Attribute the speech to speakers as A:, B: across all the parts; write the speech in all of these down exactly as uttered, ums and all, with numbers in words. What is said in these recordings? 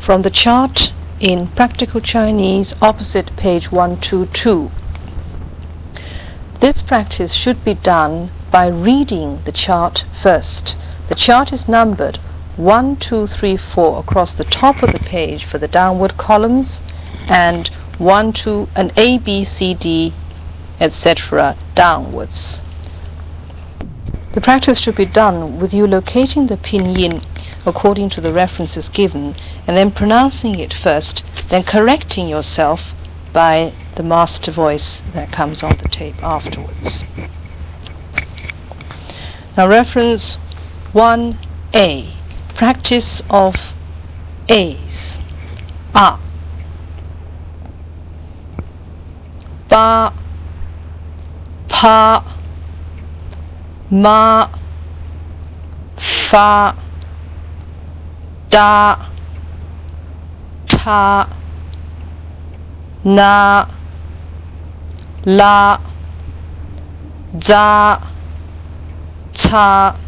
A: From the chart in Practical Chinese, opposite page one twenty-two. This practice should be done by reading the chart first. The chart is numbered one, two, three, four across the top of the page for the downward columns, and one, two, and A, B, C, D, et cetera downwards. The practice should be done with you locating the pinyin according to the references given, and then pronouncing it first, then correcting yourself by the master voice that comes on the tape afterwards. Now reference one A, practice of A's. A, ba, pa, ma, fa, da, ta, na, la, za, ca,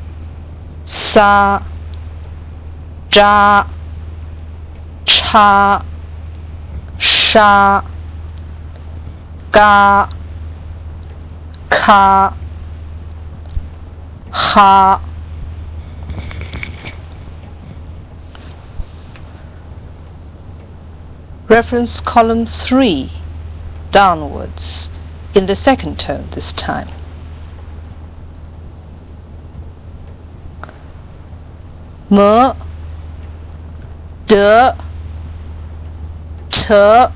A: sa, ja, cha, sha, ga, ka, ha. Reference column three, downwards, in the second tone this time. Me, de, te,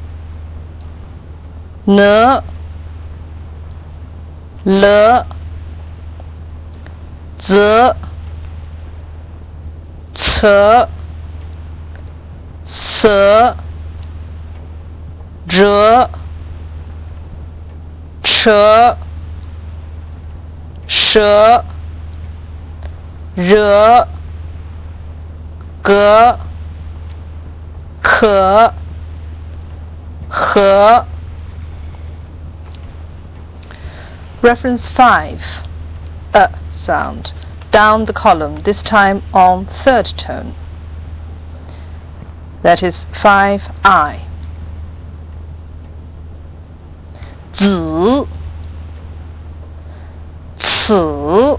A: ne, le, ze, ce, se, zhe, che, she, re, ge, ke, he. Reference five, a sound, down the column, this time on third tone. That is five I. Zi, ci,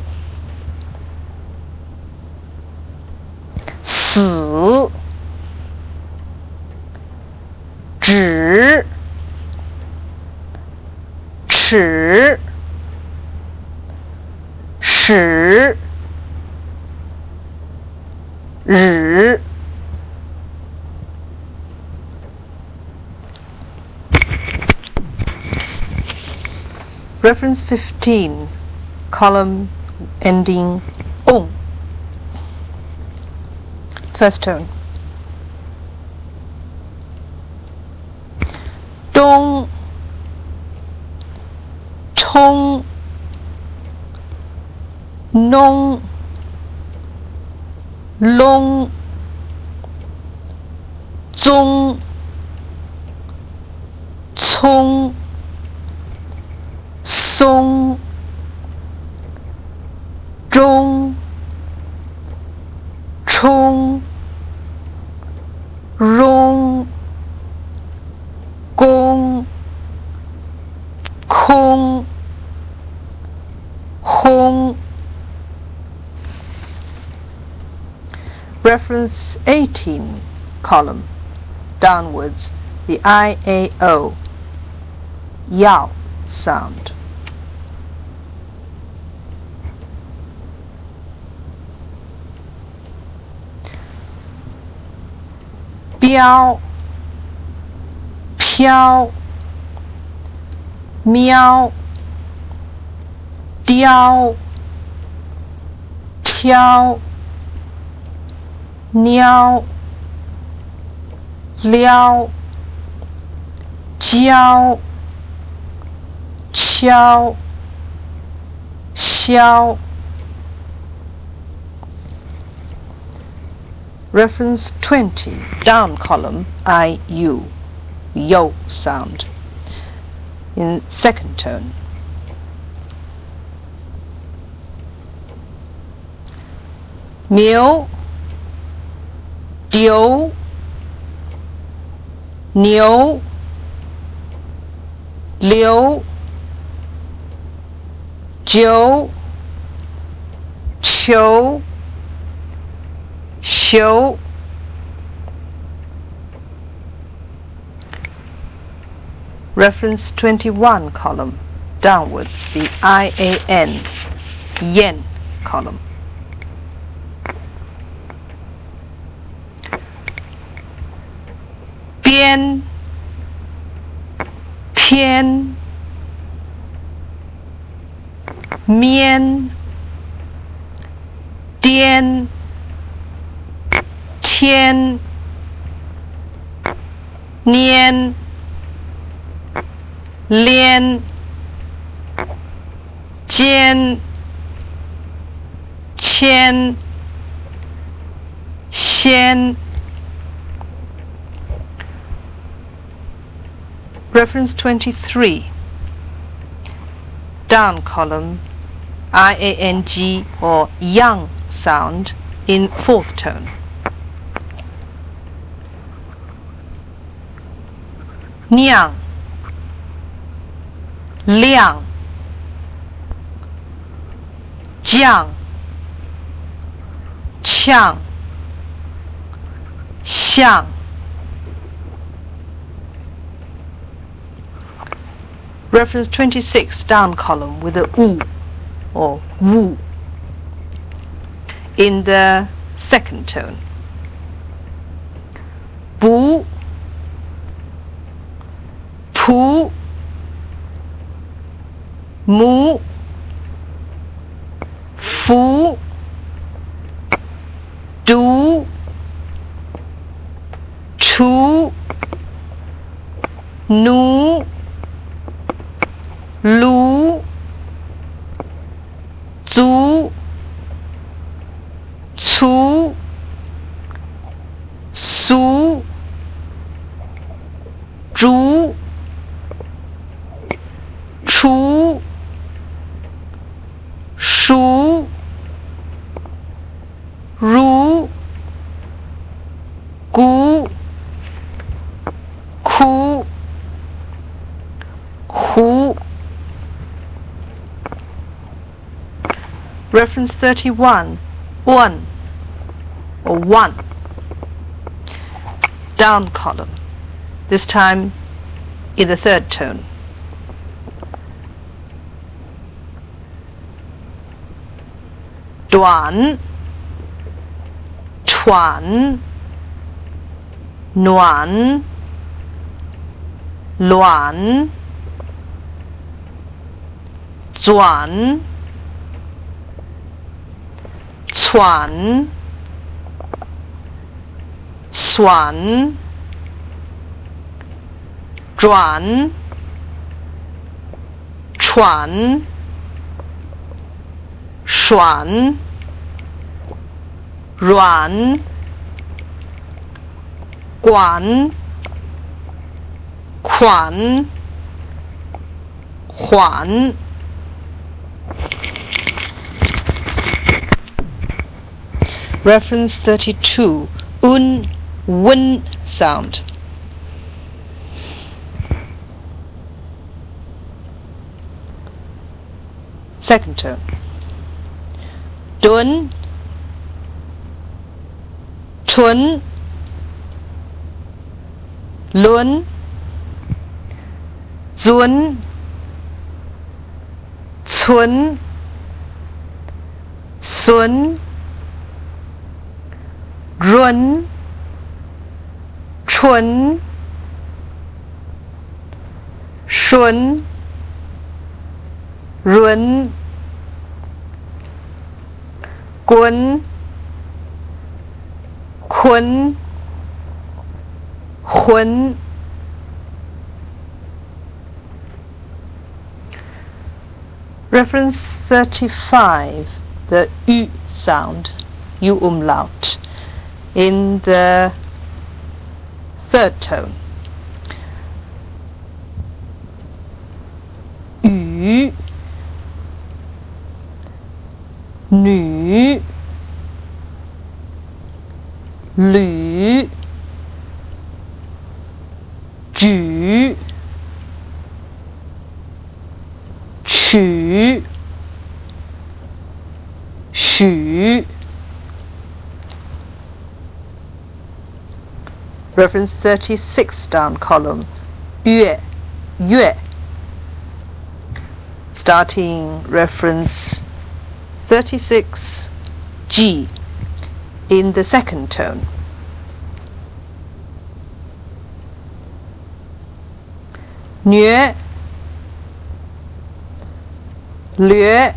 A: si, zhi, chi, shi, ri. Reference fifteen, column ending ong. First tone. Dong, tong, nong, long, zong, cong, song, zhong, chong, rong, gong, kong, hong. Reference eighteen, column downwards, the I A O, yao sound. Biao, piao, miao, diao, tiao, niao, liao, jiao, qiao, xiao. Reference twenty, down column, I U, yo sound, in second tone. Miu, 丢牛溜九球修。Reference twenty-one column, downwards, the I A N, yen column. Bien,偏, mien, dien, tien, nien, lien, jian, qian, xian. Reference twenty-three, down column, I A N G or yang sound in fourth tone. Niang, liang, jiang, qiang, xiang. Reference twenty-six, down column with a u or wu in the second tone. Bu, pu, mu, fu, du, tu, nu, lu, zu, cu, su, zhu, chu, shu, ru, gu, ku, hu. Reference thirty-one, one or one, down column, this time in the third tone. Duan, tuan, nuan, luan, zuan, cuan, suan, zhuan, chuan, shuan, ruan, guan, quan, huan. Reference thirty-two, un, wun sound. Second tone. Dun, tun, lun, zun, cun, sun, run, chun, shun, run, gun, kun, hun. Reference thirty-five, the U sound, U umlaut, in the third tone. Yu, nu, lu, 举取许 Reference thirty-six down column 月月 Starting reference thirty-six G in the second tone. 虐略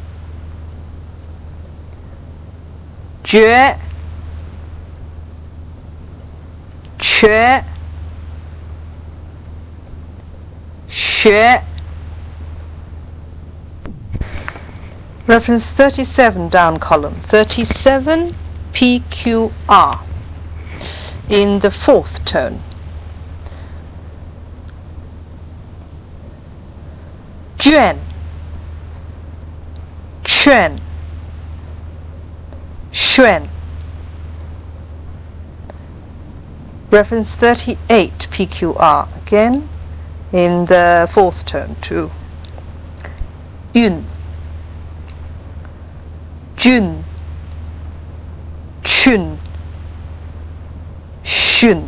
A: 绝缺学 Reference thirty-seven down column thirty-seven P Q R in the fourth tone. 卷劝炫 Reference thirty-eight P Q R again in the fourth tone too. 运俊训训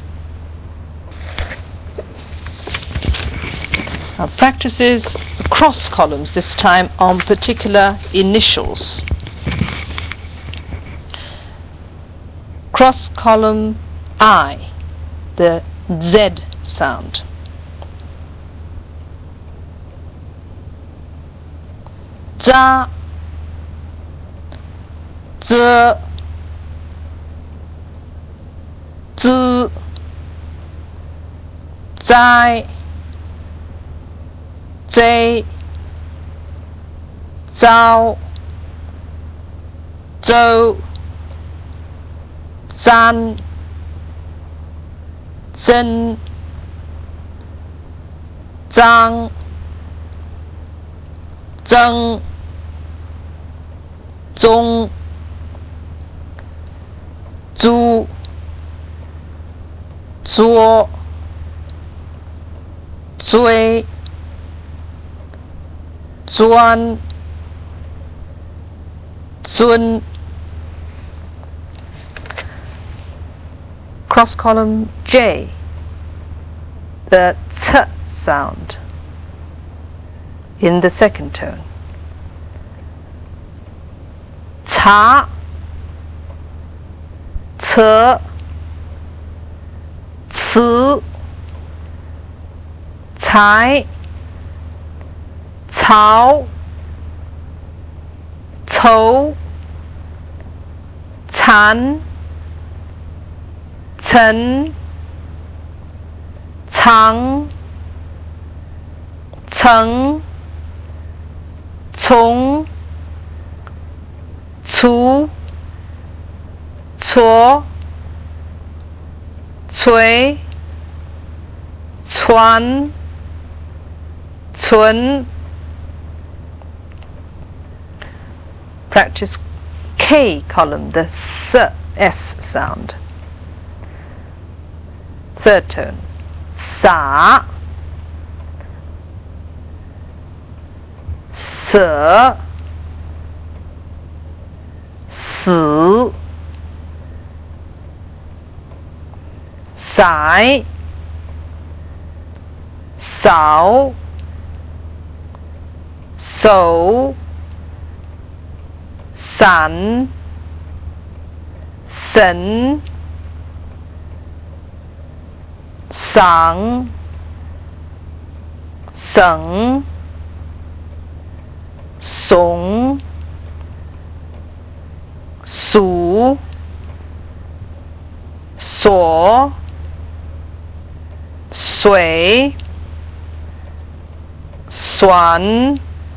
A: Now practices across columns, this time on particular initials. Cross column I, the Z sound. Za, Z, Z, Zai, Zai, Zao, Zhou, Zan, Zhen, Zhang, Zheng, Zong, Zhu, Zuo, Zui, Zuan, Zun. Cross column J, the T sound in the second tone. Ta, Ce, Ci, Cai, Cao, Cou, Can, Chen, Cang, Ceng, Cong, Cu, Cuo, Cui, Cuan, Cun. Practice K column, the S, S sound. Third tone. Sa, Se, Si, Sai, Sao, So, San, Sen, Sang, Seng, Song, Su, Saw, Sui, Suan,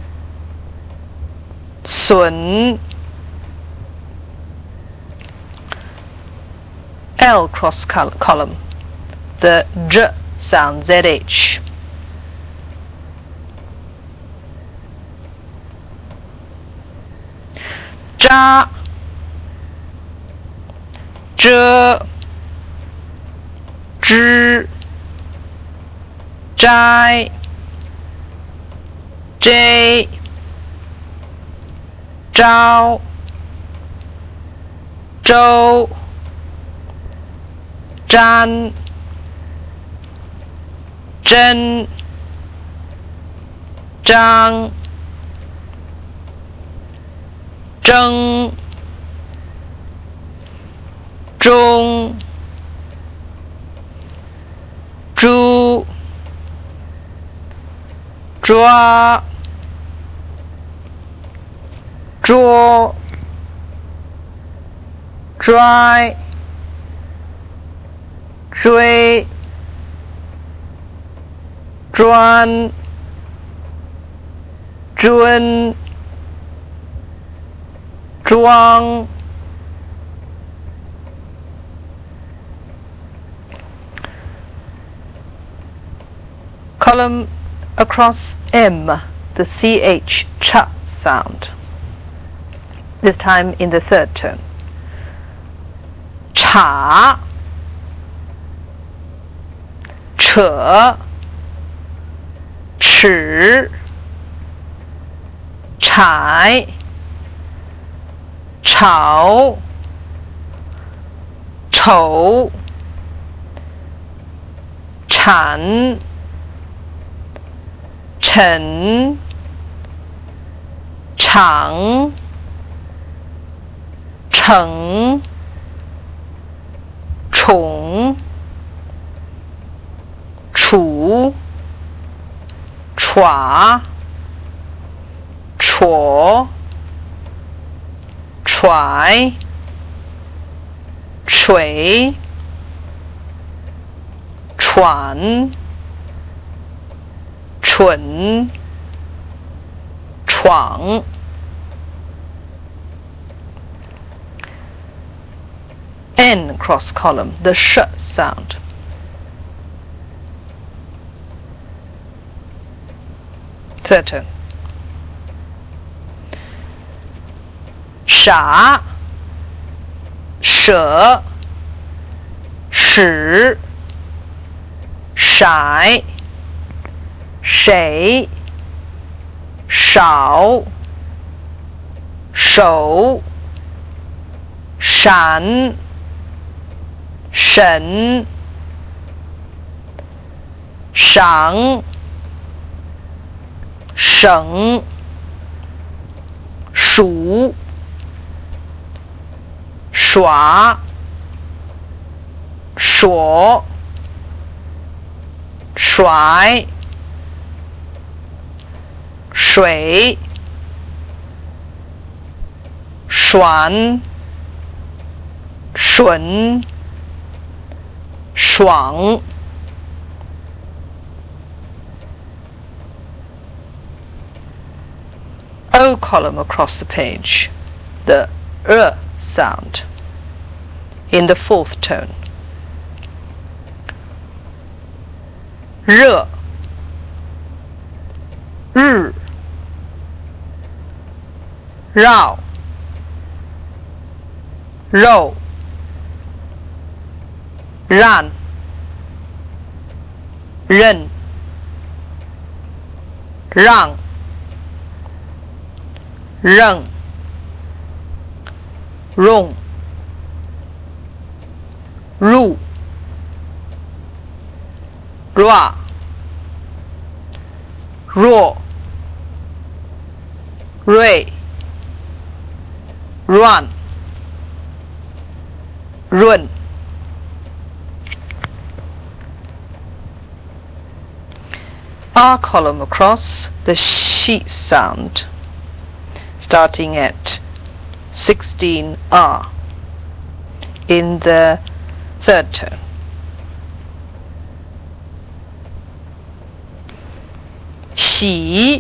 A: Sun. L cross col column, the J sound, Z H. Ja, Zhe, Zhi, 摘 j 招周沾真张争中猪抓捉拽追专尊装column across M, the ch, ch sound, this time in the third tone. Cha,扯 尺 柴 炒 丑 产 陈 场 成 宠 处 歘 戳 揣 锤 传 蠢 闯 N cross column, the sh sound. Third tone. 傻 舍 使 色 谁 少 手 闪 神 赏 省 数 耍 说 甩 水 栓 吮 爽 O column across the page, the R sound in the fourth tone. 热 日 绕 肉 让 任 让 扔 用 入 ra 弱 锐 run 润 R column across, the she sound, starting at sixteen R in the third tone. 喜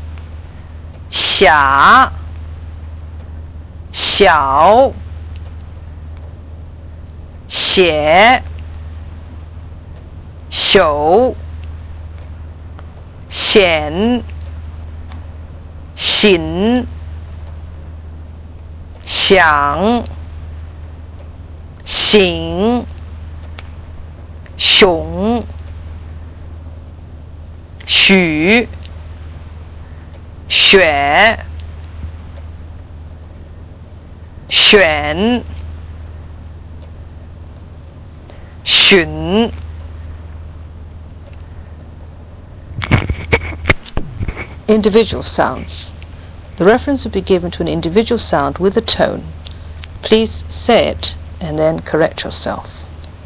A: 狭 小 写 朽 显 醒 想 醒 熊许选选寻 Individual sounds. The reference will be given to an individual sound with a tone. Please say it and then correct yourself.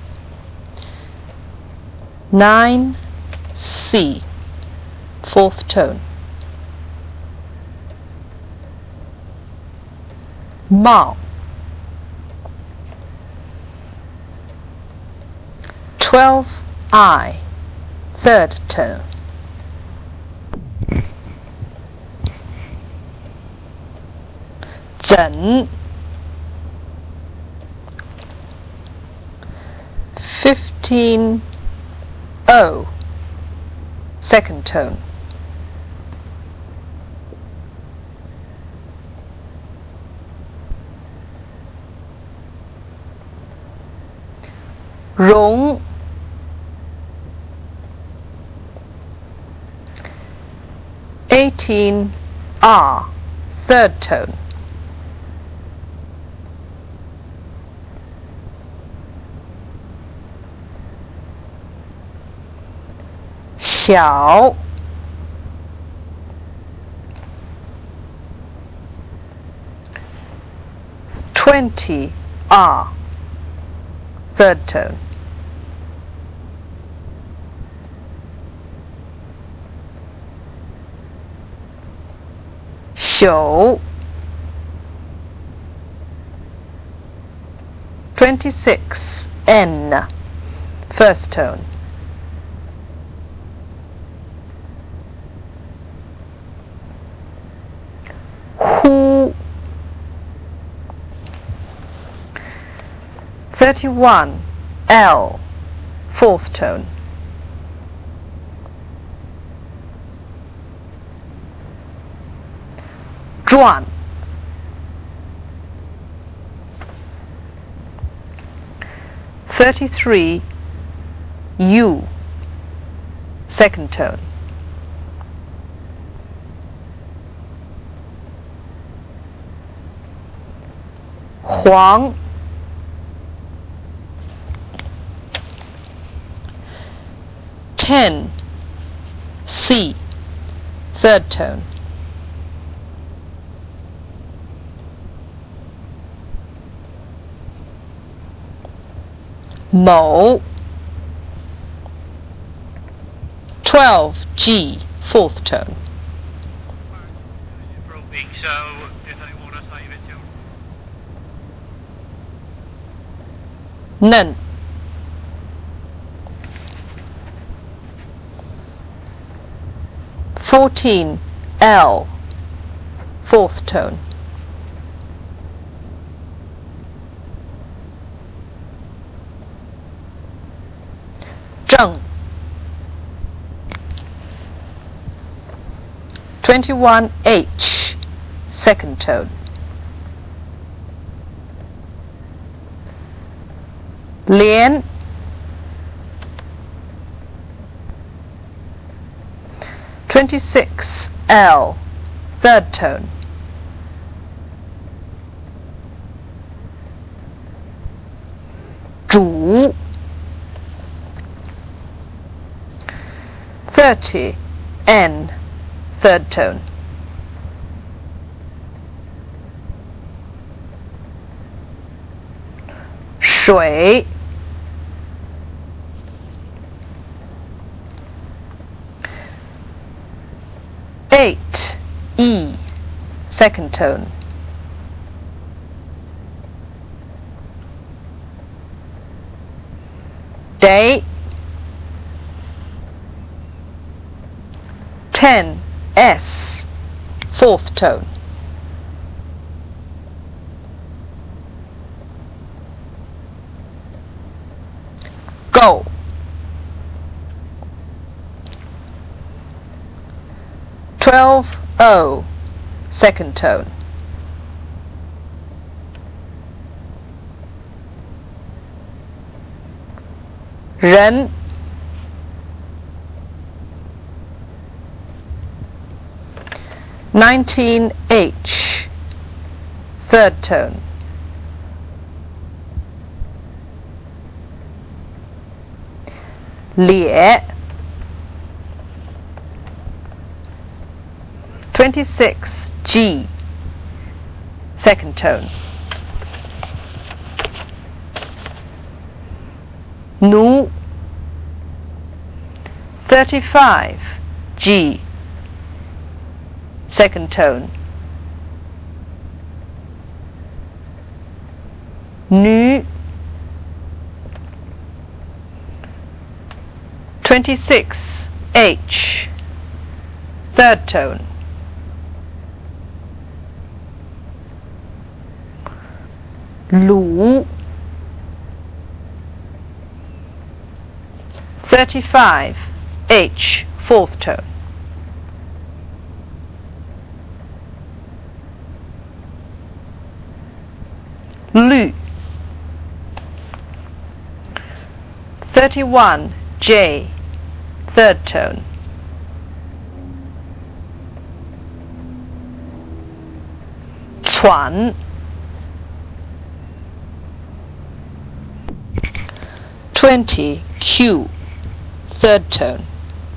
A: nine C, fourth tone. Mao. twelve I, third tone. Zen. fifteen O, second tone. Rong. eighteen R, third tone. Xiao. twenty R, third tone. Xiu. twenty-six N, first tone. Hu. thirty-one L, fourth tone. Zhuan. thirty-three U, second tone. Huang. ten C, third tone. Mo. twelve G, fourth tone.
B: For a week, so if they want to save it till
A: Nen. fourteen L, fourth tone. Zheng. twenty-one H, second tone. Lian. twenty-six L, third tone. Zhu. thirty N, third tone. Shui. eight E, second tone. Day. ten S, fourth tone. Go. twelve O, second tone. Ren. nineteen H, third tone. Lie. twenty-six G, second tone. Nu. thirty-five G, second tone. Nu. twenty-six H, third tone. Lu. thirty-five H, fourth tone. Lu. thirty-one J, third tone. Cuan. twenty Q, third tone.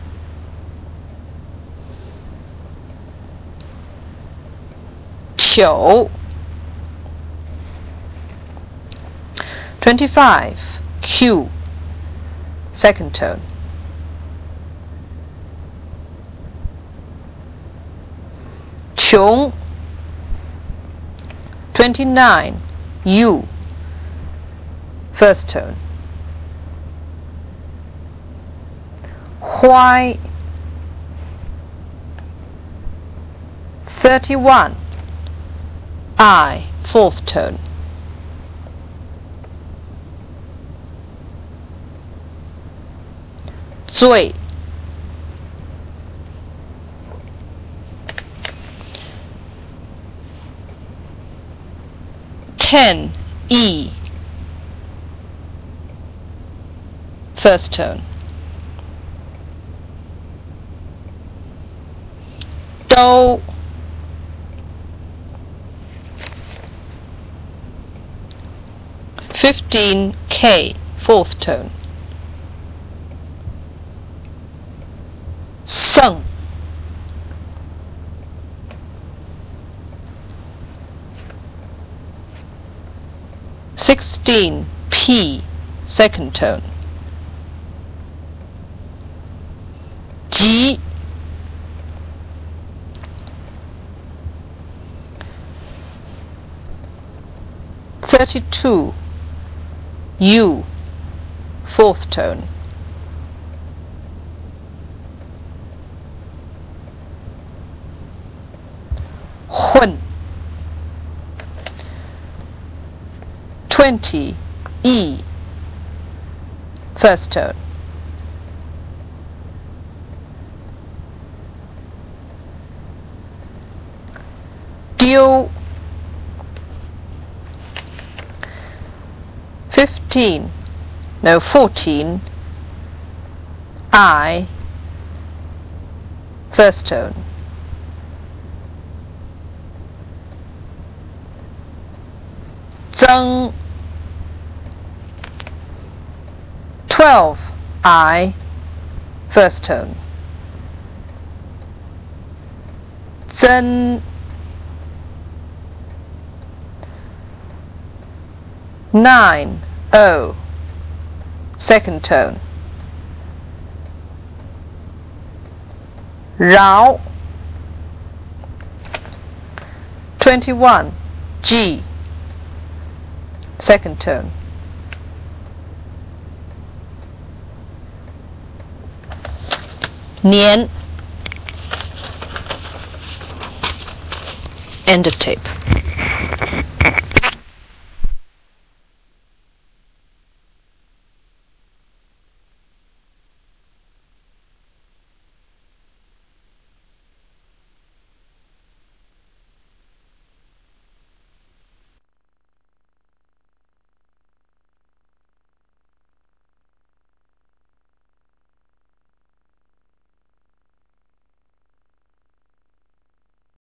A: Qiu. twenty-five Q, second tone. Qiong. twenty-nine U, first tone. Huai. thirty-one I, fourth tone. Zui. ten E, first tone. Do. fifteen K, fourth tone. Seng. sixteen P, second tone. Ji. thirty-two U, fourth tone. Hun. twenty E, first tone. Diu. fifteen, no fourteen I, first tone. Zeng. twelve I, first tone. Zhen. nine O, second tone. Rao. twenty-one G, second tone. Nian. End of tape.